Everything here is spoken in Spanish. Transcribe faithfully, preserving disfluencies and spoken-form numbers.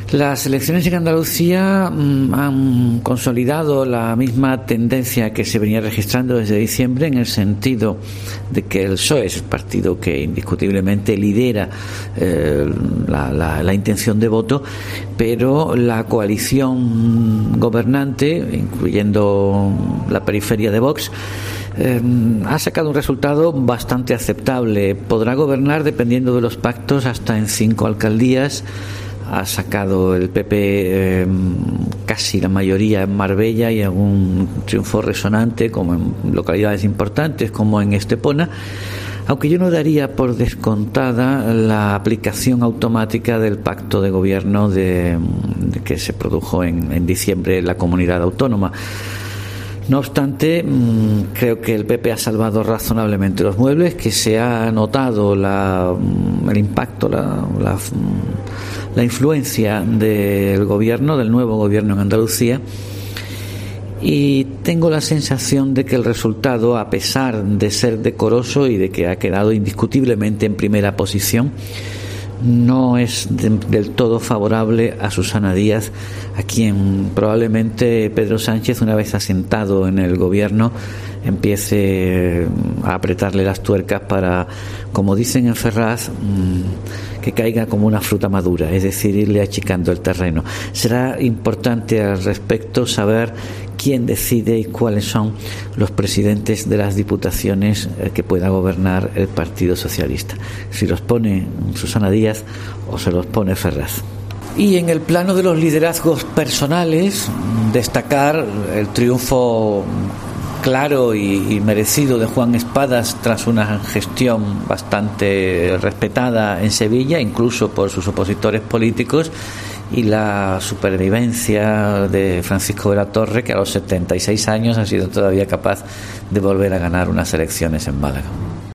Las elecciones en Andalucía mmm, han consolidado la misma tendencia que se venía registrando desde diciembre, en el sentido de que el P S O E es el partido que indiscutiblemente lidera eh, la, la, la intención de voto, pero la coalición gobernante, incluyendo la periferia de Vox, Eh, ha sacado un resultado bastante aceptable. Podrá gobernar, dependiendo de los pactos, hasta en cinco alcaldías. Ha sacado el P P eh, casi la mayoría en Marbella y algún triunfo resonante, como en localidades importantes como en Estepona, aunque yo no daría por descontada la aplicación automática del pacto de gobierno de, de que se produjo en, en diciembre en la comunidad autónoma. No obstante, creo que el P P ha salvado razonablemente los muebles, que se ha notado la, el impacto, la, la, la influencia del gobierno, del nuevo gobierno en Andalucía, y tengo la sensación de que el resultado, a pesar de ser decoroso y de que ha quedado indiscutiblemente en primera posición, no es de, del todo favorable a Susana Díaz, a quien probablemente Pedro Sánchez, una vez asentado en el gobierno, empiece a apretarle las tuercas para, como dicen en Ferraz, que caiga como una fruta madura, es decir, irle achicando el terreno. Será importante al respecto saber quién decide y cuáles son los presidentes de las diputaciones que pueda gobernar el Partido Socialista, si los pone Susana Díaz o se los pone Ferraz. Y en el plano de los liderazgos personales, destacar el triunfo claro y, y merecido de Juan Espadas tras una gestión bastante respetada en Sevilla, incluso por sus opositores políticos, y la supervivencia de Francisco de la Torre, que a los setenta y seis años ha sido todavía capaz de volver a ganar unas elecciones en Málaga.